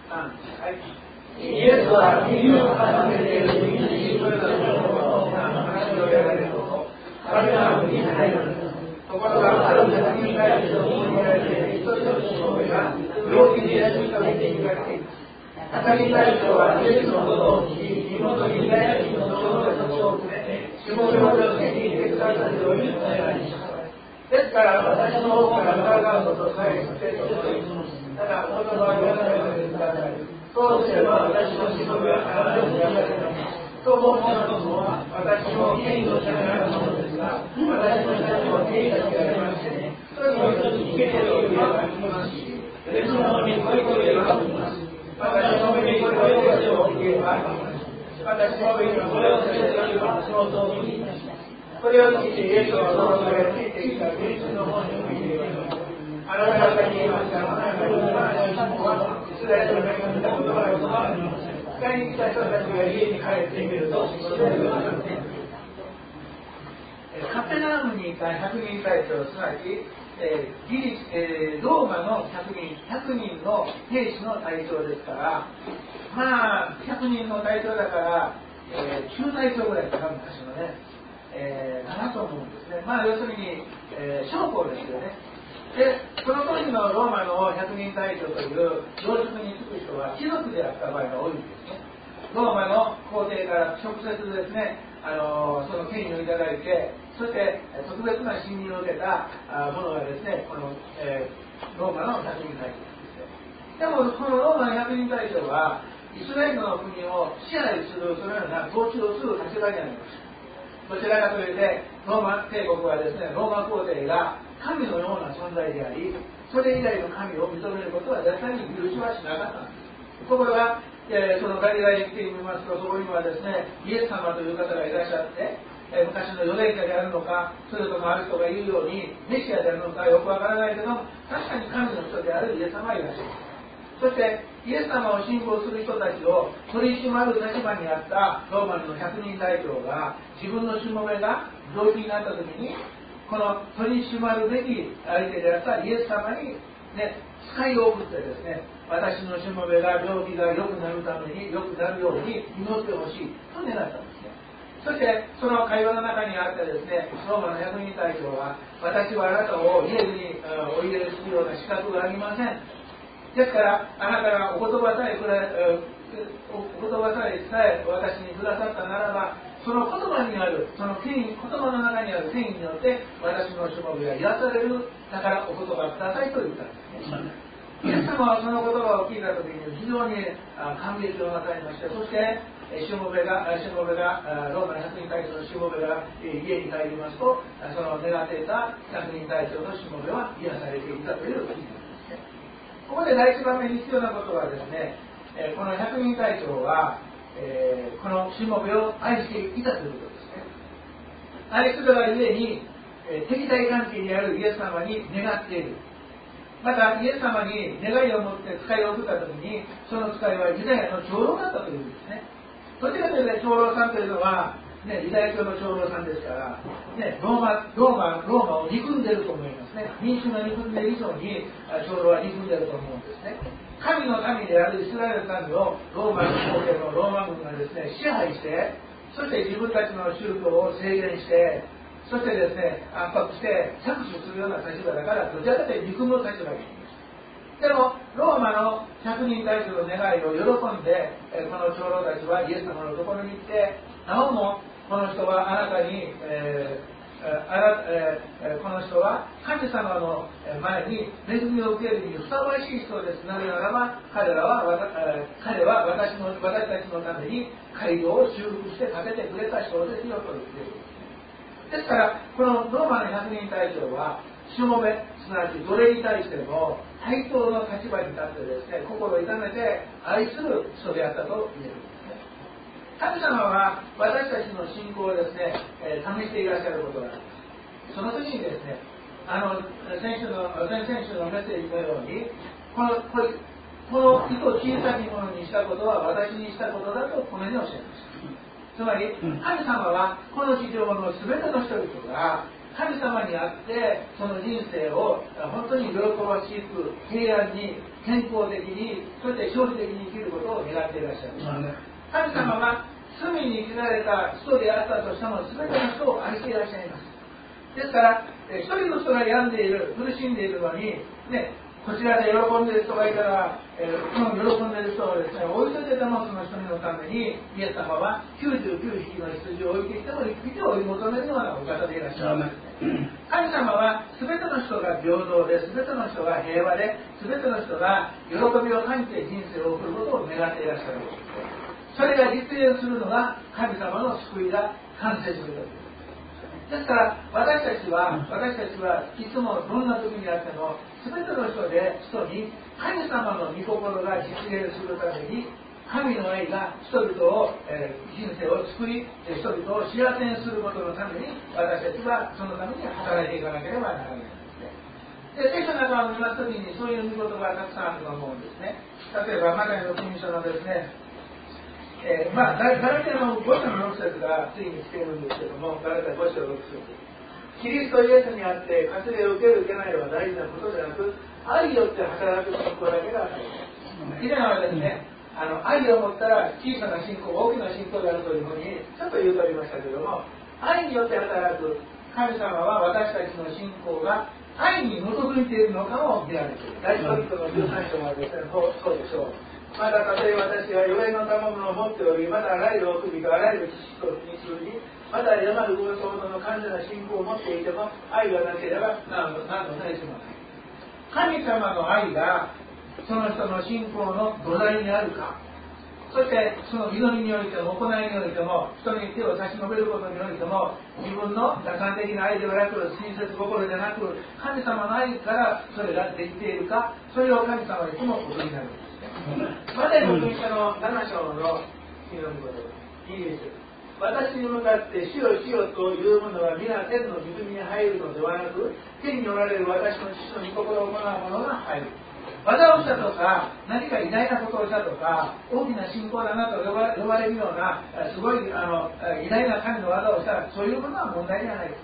はい、イエスは君を固めている道にそれぞれのことを話をやられること彼らの国に入るところがある100人大使と共にやられている一人のしもべが病気で休みかけていかれています。100人大使はイエスのことを聞き妹に大臣の長老たちを連れてしもべを助けに行ってくださるようにお願いします。ですから私の方から疑うことさえしてと思います。ただ言葉を言わないでください。そうすれば私のしもべはあなたにやられます。と申しますのは私の権威のためのものですが、私の下にも兵たちがありましてね、それも一つにケテルを言われますし、別のに恋を言われます。私の目にこれを言われます。私の目にこれを言われます。その通りにいたします。これを聞いてイエスはその上へついてきた現実の方に向いています。あなた方に言いますが、あなた方の信仰はイスラエルの目が見たことがありません。使いに来た人たちが家に帰ってみると、カペナウムにいた100人隊長、すなわちローマの100人の兵士の隊長ですから、まあ100人の隊長だから、中隊長ぐらいかな、昔のね、かなと思うんですね。まあ要するに、将校ですよね。で、その当時のローマの100人隊長という要職に就く人は貴族であった場合が多いんですね。ローマの皇帝から直接ですね、その権威をいただいて、そして特別な信任を受けた者がですね、この、ローマの100人隊長ですね。でもこのローマの100人隊長はイスラエルの国を支配するそのような統治をする立場にあります。どちらかというとローマ帝国はですね、ローマ皇帝が神のような存在であり、それ以外の神を認めることは絶対に許しはしなかったんです。ところが、そのガリラに来てみますと、そこにはですね、イエス様という方がいらっしゃって、昔のヨレイカであるのか、それともある人が言うようにメシアであるのかよくわからないけど、確かに神の人であるイエス様がいらっしゃる。そしてイエス様を信仰する人たちを取り締まる立場にあったローマの100人隊長が、自分のしもべが病気になった時に、この取り締まるべき相手であったイエス様に、ね、使いを送ってですね、私のしもべが病気が良くなるために、良くなるように祈ってほしいと願ったんですね。そしてその会話の中にあってですね、ローマの100人隊長は、私はあなたを家にお入れするような資格がありません。ですからあなたがお言葉さえ私にくださったならば、その言葉にある、その言葉の中にある権威によって私のしもべが癒される。だからお言葉くださいと言ったんですね。イエス様はその言葉を聞いたときに非常に感激をなさいまして、そしてしもべがローマの100人隊長のしもべが家に帰りますと、その願っていた100人隊長のしもべは癒されていたという記事ですね。ここで第一番目に必要なことはですね、この100人隊長は、このしもべを愛していたということですね。愛するがゆえに、敵対関係にあるイエス様に願っている。またイエス様に願いを持って使いを送ったときに、その使いはユダヤの長老だったというんですね。どちらかというと長老さんというのは、ね、ユダヤ教の長老さんですから、ね、ローマを憎んでると思いますね。民衆が憎んでいる以上に長老は憎んでると思うんですね。神の民であるイスラエルの民をローマの皇帝のローマ軍がですね、支配して、そして自分たちの宗教を制限して、そしてですね、圧迫して搾取するような立場だから、どちらかというと憎む立場にいます。でもローマの100人隊長の願いを喜んで、この長老たちはイエス様のところに行って、なおもこの人はあなたに、この人は神様の前に恵みを受けるにふさわしい人です。なぜならば彼は私たちのために街道を修復して建ててくれた人ですよと言っている。ですからこのローマの100人隊長はしもべ、すなわちどれに対しても対等の立場に立ってですね、心を痛めて愛する人であったと言えるんですね。神様は私たちの信仰をですね、試していらっしゃることがあります。その時にですね、先々週のメッセージのように、この糸小さきものにしたことは私にしたことだとこのようにおっしゃいました。つまり神様はこの地上の全ての人々が神様にあってその人生を本当に喜ばしく平安に健康的にそして勝利的に生きることを願っていらっしゃる。神様は罪に生きられた人であったとしても全ての人を愛していらっしゃいます。ですから一人の人が病んでいる苦しんでいるのにね、こちらで喜んでいる人がいたら、その喜んでいる人をですね、置いといてでもその一人のためにイエス様は99匹の羊を置いてきても1匹を追い求めるようなお方でいらっしゃる。神様は全ての人が平等で、全ての人が平和で、全ての人が喜びを感じて人生を送ることを願っていらっしゃる。それが実現するのが神様の救いが完成するという。ですから私たちはいつもどんな時にあっても全ての人に神様の御心が実現するために神の愛が人々を、人生を救い人々を幸せにすることのために私たちはそのために働いていかなければならないんですね。で聖書の中を見ますときにそういう御言葉がたくさんあると思うんですね。例えばマタイの福音書のですねガラテヤの5章の6節がついに来ているんですけども、ガラテヤ5章6節、キリストイエスにあって割礼を受ける受けないは大事なことでなく、愛によって働く信仰だけが大事。以前はですね、愛を持ったら小さな信仰、大きな信仰であるというふうにちょっと言うとおりましたけども、愛によって働く神様は私たちの信仰が愛に基づいているのかを見られている。第一コリントの13章はですね、そうでしょう。またたとえ私は弱いの賜物を持っており、またあらゆる奥義とあらゆる知識とに通じ、また山るご想像の完全な信仰を持っていても愛がなければ何の大事もない。神様の愛がその人の信仰の土台にあるか、そしてその祈りにおいても行いにおいても人に手を差し伸べることにおいても自分の打算的な愛ではなく親切心でなく神様の愛からそれができているか、それを神様はいつもお取りになるんですね。マタイの福音書の7章の祈りこといいです。私に向かって主よ主よというものは皆天の御国に入るのではなく、天におられる私の父の御心を行う者が入る。技をしたとか何か偉大なことをしたとか大きな信仰だなと呼ばれるようなすごい偉大な神の技をしたらそういうものは問題じゃないです、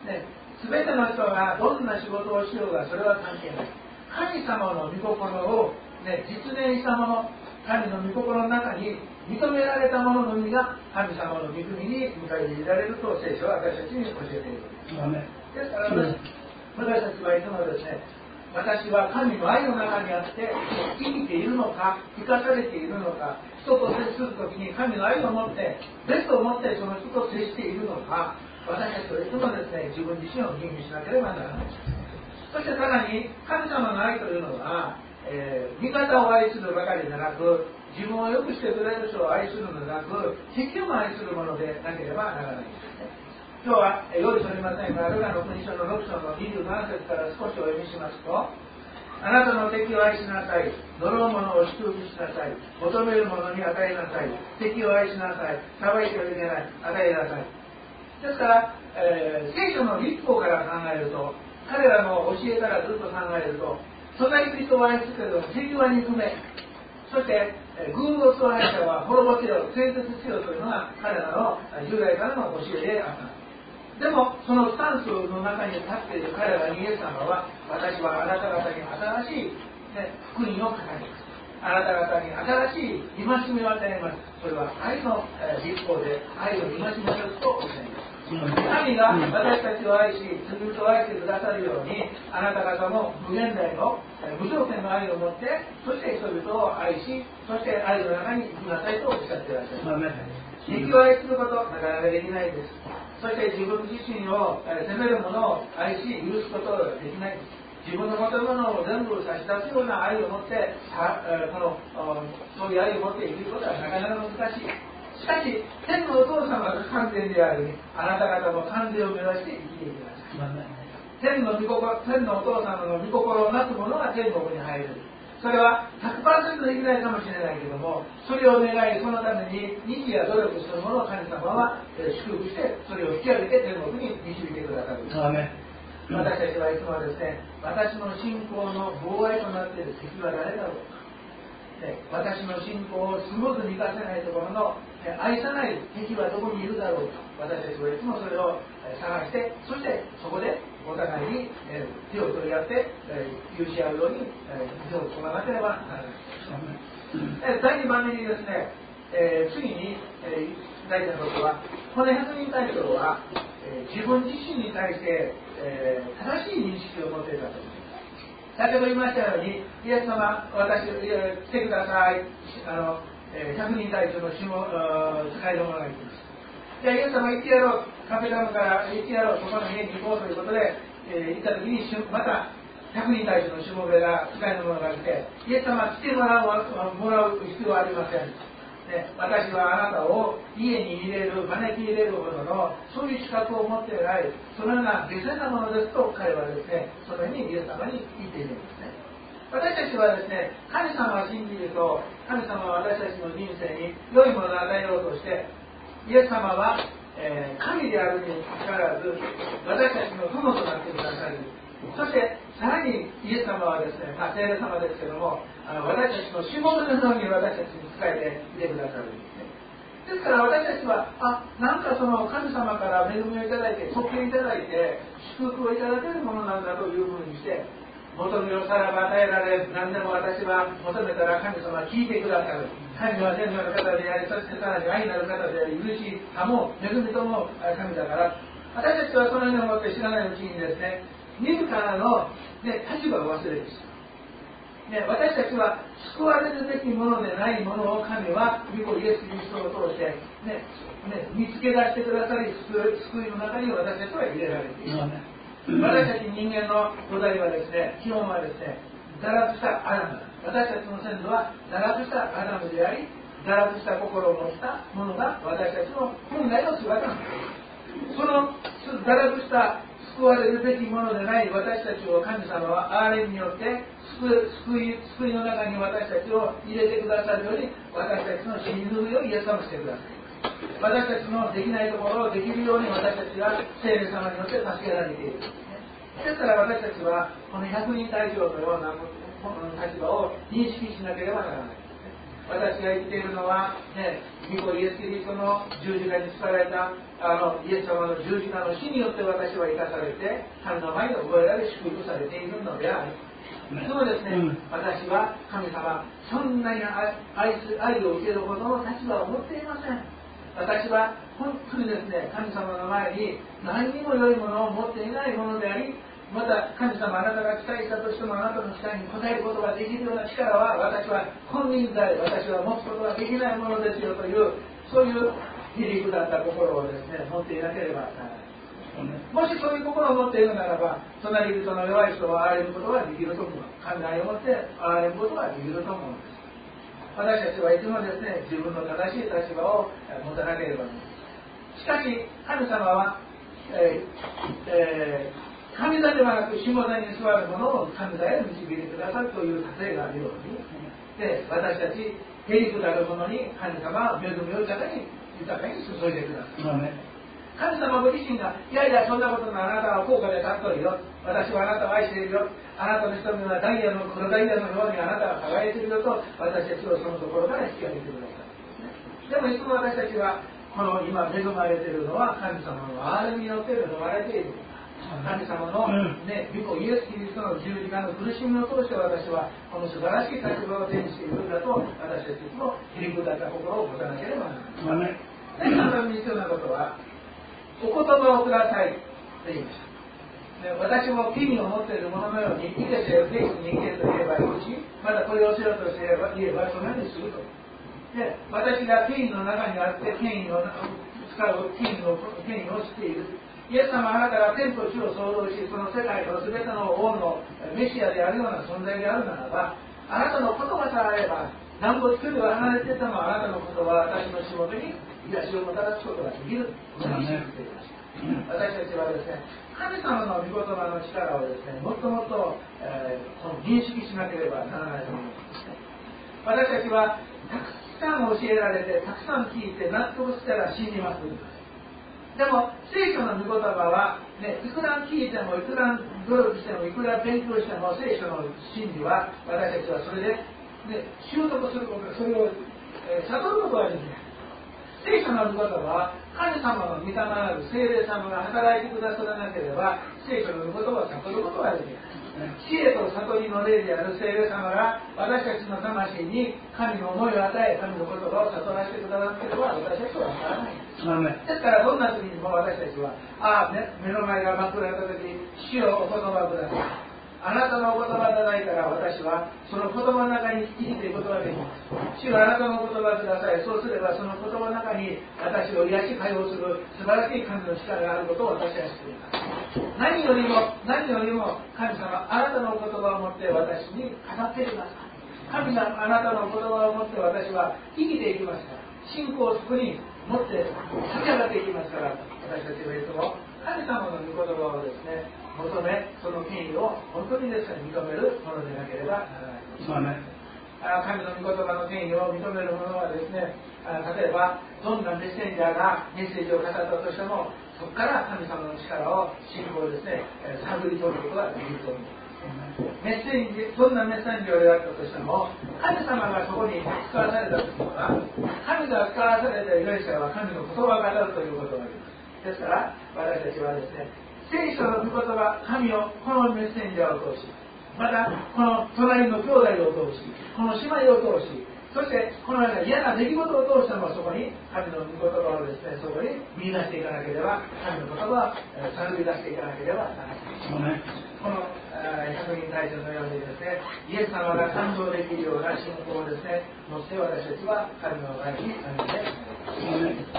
ね、全ての人がどんな仕事をしようがそれは関係ない。神様の御心を、ね、実現したもの、神の御心の中に認められたもののみが神様の御国に迎え入れられると聖書は私たちに教えている。ですから私たちはいつもですね、私は神の愛の中にあって生きているのか生かされているのか、人と接するときに神の愛を持ってベストを持ってその人と接しているのか、私たちはいつもですね自分自身を吟味しなければならない。そしてさらに神様の愛というのは、味方を愛するばかりでなく自分を良くしてくれる人を愛するのでなく敵を愛するものでなければならないんですね。今日は用意しておりませんが、ルカの福音書の6章の27節から少しお読みしますと、あなたの敵を愛しなさい、呪う者を祝福しなさい、求める者に与えなさい、敵を愛しなさい、裁いてはいけない、与えなさい。ですから、聖書の律法から考えると、彼らの教えからずっと考えると、素材人を愛すけど敵は憎め、そして偶像崇拝者は滅ぼせよ、聖絶しよというのが彼らの従来からの教えであった。でもそのスタンスの中に立っている彼らにイエス様は、私はあなた方に新しい、福音を語ります。あなた方に新しい戒めを与えます。それは愛の立法で愛を戒めるとおっしゃいます。神が私たちを愛し罪人を愛してくださるように、あなた方も無限大の無条件の愛を持って、そして人々を愛し、そして愛の中に生きなさいとおっしゃっていらっしゃいます。敵を愛することなかなかできないです。そして自分自身を責める者を愛し許すことができない。自分の持てるものを全部差し出すような愛を持ってそういう愛を持って生きることはなかなか難しい。しかし天のお父様が完全であり、あなた方も完全を目指して生きていきなさい。天のお父様の御心をなす者が天国に入る。それは 100% できないかもしれないけども、それを願い、そのために日夜努力する者を神様は祝福してそれを引き上げて天国に導いてくださる。私たちはいつもですね、私の信仰の妨害となっている敵は誰だろうか、 私の信仰をスムーズに生かせないところの愛さない敵はどこにいるだろうと、私たちはいつもそれを探して、そしてそこでお互いに手を取り合って許し合うように手を取らなければならない。第2番目にですね、次に大事なことは、この百人隊長は自分自身に対して正しい認識を持っていたと。先ほど言いましたように、イエス様、私来てください、百人隊長の使いの者が言っています。じゃあイエス様行ってやろう、カペナムから行ってやろう、そこの家に行こうということで、行った時にまた百人隊長のしもべが使いの者が来て、イエス様来てもらう必要はありません。私はあなたを家に招き入れるほどのそういう資格を持っていないそのような下世なものですと彼はですね、そのようにイエス様に言っているんですね。私たちはですね、神様を信じると神様は私たちの人生に良いものを与えようとして、イエス様は、神であるにもかかわらず私たちの友となってくださる。そしてさらにイエス様はですね、聖霊様ですけども、私たちのしもべのように私たちに仕えていてくださるんですね。ですから私たちはなんかその神様から恵みをいただいて特権いただいて祝福をいただけるものなんだというふうにして、求めをさらば与えられる、何でも私は求めたら神様は聞いてくださる、神は善なる方であり、そしてさらに愛なる方であり、許しさも恵みとも神だから、私たちはそのように思って知らないうちにですね、自らの、立場を忘れてしまう、私たちは救われるべきものでないものを神は御子イエス・キリストを通して、見つけ出してくださり、救いの中に私たちは入れられている。私たち人間の土台はですね、基本はですね、堕落したアダム。私たちの先祖は堕落したアダムであり、堕落した心を持ったものが私たちの本来の姿なんです。その堕落した救われるべきものでない私たちを神様は憐れみによって救いの中に私たちを入れてくださるように、私たちの死にぬをイエス様してください。私たちのできないところをできるように私たちが聖霊様によって助けられている。ですから私たちはこの百人隊長のような立場を認識しなければならない。私が言っているのは、御子イエス・キリストの十字架に使われたイエス様の十字架の死によって私は生かされて神の前に覚えられ祝福されているのである。そうですね、私は神様そんなに愛を受けるほどの立場を持っていません。私は本当にですね、神様の前に何にも良いものを持っていないものであり、また神様あなたが期待したとしてもあなたの期待に応えることができるような力は私は金輪際私は持つことができないものですよというそういう皮肉だった心をですね持っていなければならない。もしそういう心を持っているならば隣人の弱い人を憐れむことができると思う。寛大を持って憐れむことができると思うんです。私たちはいつもですね、自分の正しい立場を持たなければならない。しかし、神様は、神座ではなく下座に座る者を神座へ導いてくださるという例えがあるように、私たち、へりくだる者に神様は恵みを豊かに注いでくださる。神様ご自身が、いやいや、そんなことのあなたは高価で立っとるよ。私はあなたを愛しているよ。あなたの瞳はダイヤの黒ダイヤのようにあなたは輝いているよと、私たちをそのところから引き上げてください。でもいつも私たちは、この今恵まれているのは神様の憐れみによって恵まれている。神様の御子イエス・キリストの十字架の苦しみを通して私はこの素晴らしい立場を手にしているんだと、私たちもへりくだった心を持たなければならない。あなたに必要なことは、お言葉をくださいと言いました。私も権威を持っているもののように、生けてフェイスに生けると言えばいいし、またこれをしろと言えばそのようにすると。で、私が権威の中にあって権威を使う権威を知っている。イエス様あなたが天と地を創造し、その世界の全ての王のメシアであるような存在であるならば、あなたの言葉さえあれば、何歩距離は離れていてもあなたの言葉は私のしもべに癒しをもたらすことができる。このように信じていました。私たちはですね、神様の御言葉の力をですね、もっともっと、認識しなければならないと思いますね。私たちはたくさん教えられて、たくさん聞いて納得したら信じます。でも聖書の御言葉は、いくら聞いてもいくら努力してもいくら勉強しても聖書の真理は私たちはそれでで習得すること、それを、悟ることができない。聖書の御言葉は神様の御霊なる聖霊様が働いてくださらなければ聖書の御言葉を悟ることができない。知恵と悟りの霊である聖霊様が私たちの魂に神の思いを与え、神の言葉を悟らせてくださなければ私たちは分からない。ですからどんな時にも私たちは目の前が真っ暗な時に主よお言葉ください、あなたのお言葉いただいたら私はその言葉の中に生きていくことができます。主はあなたのお言葉ください。そうすればその言葉の中に私を癒し解放する素晴らしい神の力があることを私は知っています。何よりも神様、あなたのお言葉を持って私に語ってください。神様、あなたのお言葉を持って私は生きていきますから、信仰をそこに持って立ち上がっていきますから、私たちはいつも神様の御言葉をですね求め、その権威を本当にですね認めるものでなければならない。神の御言葉の権威を認めるものはですね、例えばどんなメッセンジャーがメッセージを語ったとしても、そこから神様の力を信仰をですね探り取ることができると思います。どんなメッセンジをやったとしても、神様がそこに使わされたときは、神が使わされた預言者は神の言葉を語るということがあります。ですから私たちはですね、聖書の御言葉、神をこのメッセンジャーを通し、またこの隣の兄弟を通し、この姉妹を通し、そしてこのような嫌な出来事を通してもそこに神の御言葉をですねそこに見出していかなければ、神の言葉を探り出していかなければならない。この百人隊長のようにですね、イエス様が感動できるような信仰をですね持って私たちは神の前に歩んでいきます。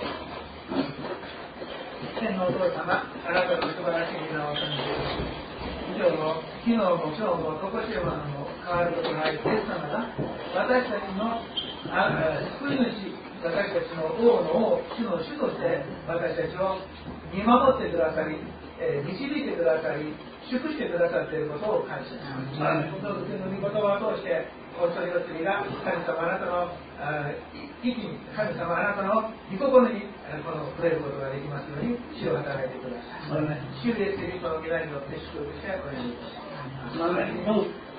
天のお父様、あなたの素晴らしい皆を感じて昨日も今日もどこしばも変わることないイエス様が私たちの救い主、私たちの王の王、主の主として私たちを見守ってくださり、導いてくださり、祝してくださっていることを感謝します。この御言葉を通してお一人お一人が神様あなたの意気に、神様あなたの御心にこの触れることができますように主を働いてください。主イエスキリストの皆によって祝福してお願いします。